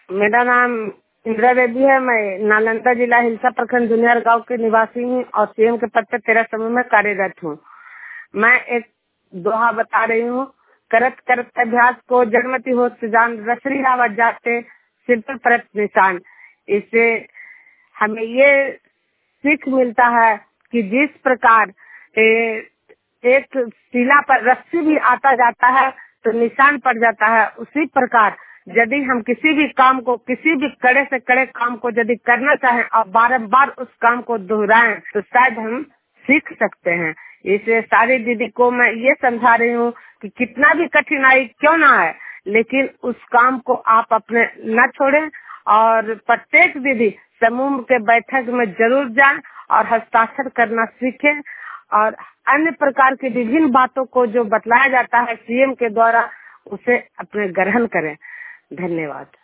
मेरा नाम इंदिरा देवी है। मैं नालंदा जिला हिलसा प्रखंड जूनियर गांव की निवासी हूँ और सीएम के पद पर 13 समूह में कार्यरत हूँ। मैं एक दोहा बता रही हूँ। करत करत अभ्यास को जड़मती हो सुजान, रसरी रावत जाते सिर पर परत निशान। इससे हमें ये सीख मिलता है कि जिस प्रकार एक शिला पर रस्सी भी आता जाता है तो निशान पड़ जाता है, उसी प्रकार यदि हम किसी भी काम को, किसी भी कड़े से कड़े काम को यदि करना चाहें और बारंबार उस काम को दोहराएं तो शायद हम सीख सकते हैं। इसे सारी दीदी को मैं ये समझा रही हूँ कि कितना भी कठिनाई क्यों ना है, लेकिन उस काम को आप अपने न छोड़ें और प्रत्येक दीदी समूह के बैठक में जरूर जाएं और हस्ताक्षर करना सीखें और अन्य प्रकार की विभिन्न बातों को जो बतलाया जाता है सीएम के द्वारा उसे अपने ग्रहण करें। धन्यवाद।